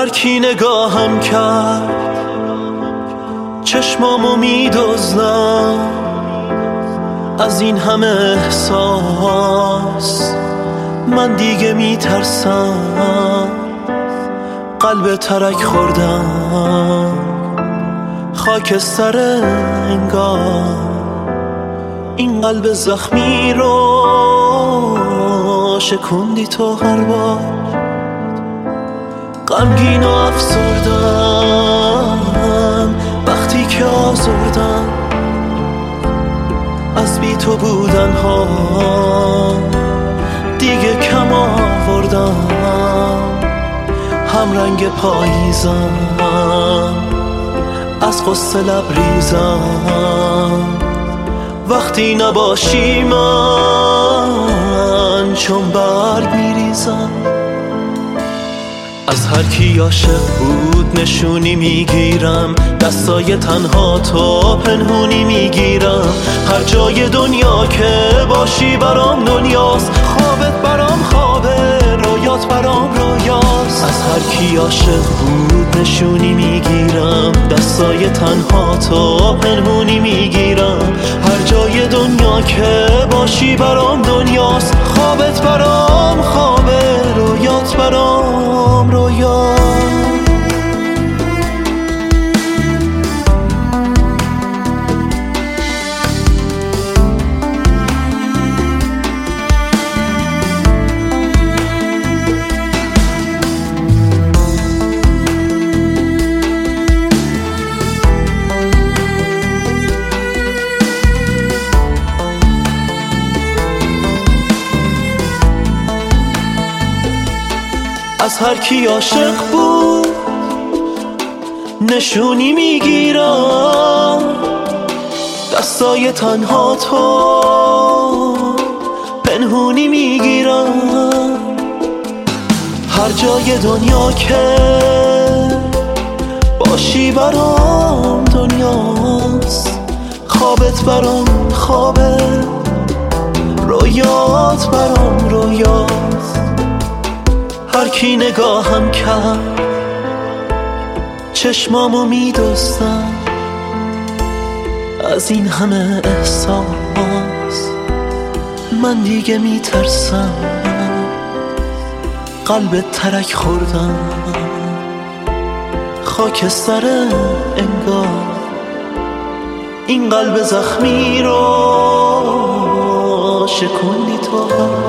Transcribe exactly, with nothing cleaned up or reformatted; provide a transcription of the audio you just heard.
هر کی نگاهم کرد چشمامو میدزدم از این همه احساس. من دیگه میترسم، قلب ترک خوردم، خاکستر انگار. این قلب زخمی رو شکوندی تو هر بار. غمگین و افسردم وقتی که آزردم از بی تو بودن ها. دیگه کم آوردم، هم رنگ پاییزم، از قصه لبریزم. وقتی نباشی من چون برگ میریزم. از هر کی عاشق بود نشونی میگیرم، دستای تنها تو پنهونی میگیرم. هر جای دنیا که باشی برام دنیاست، خوابت برام خوابه، رویات برام رویاست. از هر کی عاشق بود نشونی میگیرم، دستای تنها تو پنهونی میگیرم. هر جای دنیا که باشی برام دنیاست، خوابت برام خوابه، رویات برام رویاست. از هر کی عاشق بود نشونی میگیرم، دستای تنها تو پنهونی میگیرم. هر جای دنیا که باشی برام دنیاست، خوابت برام خوابه، رویات برام رویاست. هر کی نگاهم کرد چشمامو میدزدم از این همه احساس. من دیگه میترسم، قلب ترک خوردم، خاکستر انگار. این قلب زخمی رو شکوندی تو